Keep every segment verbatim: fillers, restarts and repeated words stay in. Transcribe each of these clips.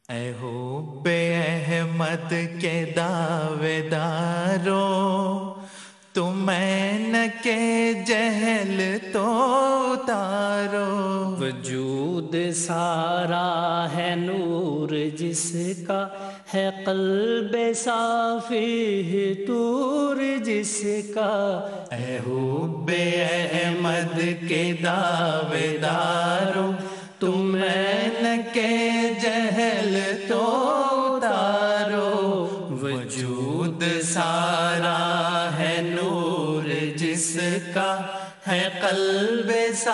اے حب احمد کے دعوے دارو، تمہیں نہ کہ جہل تو اتارو۔ وجود سارا ہے نور جس کا، ہے قلب صافی طور جس کا۔ اے حب احمد کے دعوے دارو، تمہیں نہ کہ جہل تو اتارو۔ وجود سارا ہے نور جس کا، ہے قلب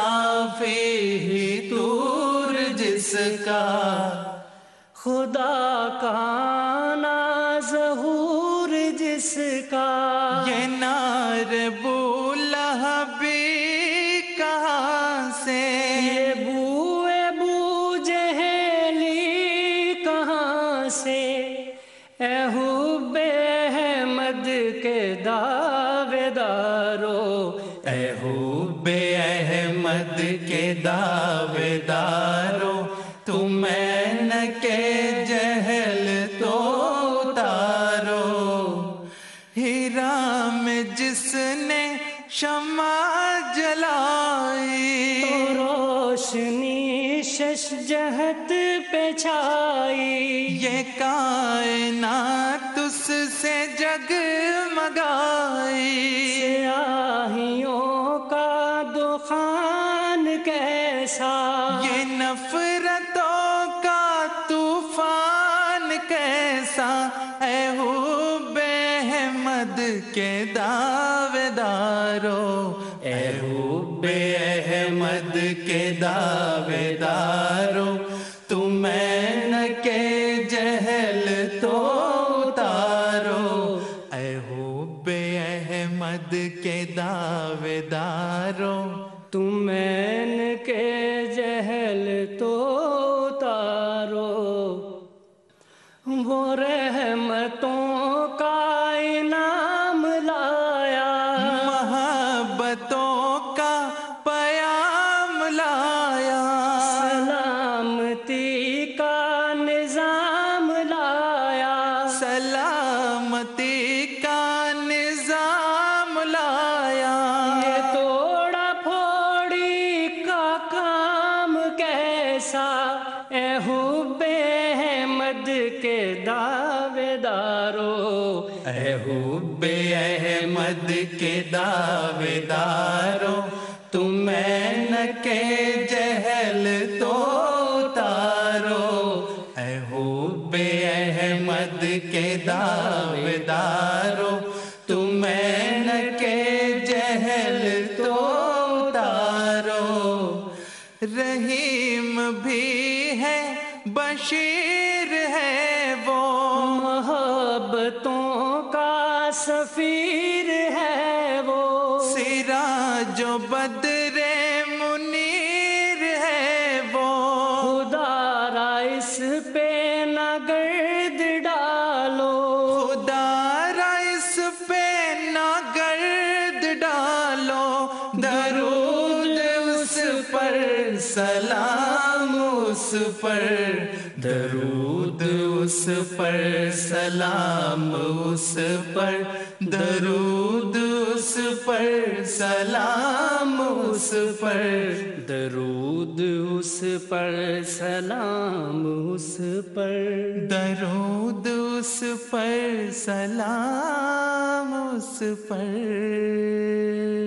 صافی طور جس کا۔ خدا کا نا ظہور جس کا، یہ نار بولہبی کہاں سے، یہ بوئے بو جہلی کہاں سے۔ اے حب احمد کے دعوے دارو، اے حب احمد کے دعوے دارو، تمہیں نہ کہ جہل تو اتارو۔ ہیرا میں جس نے شمع جلائی، تو روشنی شش جہت پہ چھائی۔ یہ کائنات اس سے جگمگائی۔ سیاہیوں کا دخان کیسا، یہ نفرتوں کا طوفان کیسا۔ اے حب احمد کے دعوے دارو، اے حب احمد کے دعوے دارو، تمہیں نہ کہ جہل تو اتارو۔ اے حب احمد کے دعوے دارو، تمہیں نہ کہ جہل تو اتارو۔ وہ رحمتوں کا انعام لایا، محبتوں کا پیام لایا، سلامتی کا نظام لایا، سلامتی کا نظام لایا۔ یہ توڑا پھوڑی کا کام کیسا۔ اے حب احمد کے دعوے دارو، اے حب احمد کے دعوے دارو، تمہیں نہ کہ جہل تو اتارو۔ اے حب احمد کے دعوے دارو، تمہیں نہ کہ جہل تو اتارو۔ رحیم بھی ہے بشیر ہے وہ، محبتوں کا سفیر ہے وہ۔ سراج و بدر منیر ہے وہ، خدا را اس پہ نہ گرد ڈالو، خدا را اس پہ نہ گرد ڈالو۔ درود اس پر سلام اس پر، درود اس پر سلام اس پر، درود اس پر سلام اس پر، درود اس پر سلام اس پر، درود اس پر سلام اس پر۔